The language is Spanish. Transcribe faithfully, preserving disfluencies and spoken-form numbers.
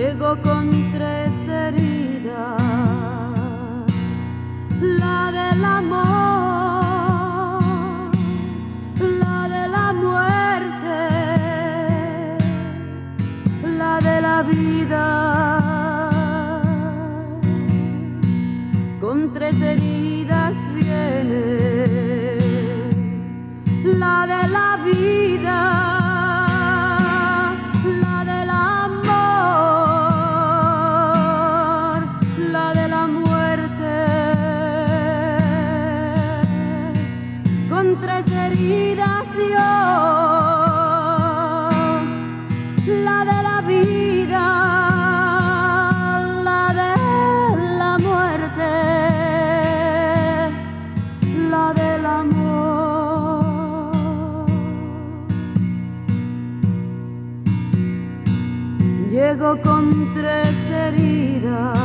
Llego con tres heridas, la del amor, la de la muerte, la de la vida. Con tres heridas viene la de la vida. Con tres heridas yo, la de la vida, la de la muerte, la del amor. Llego con tres heridas,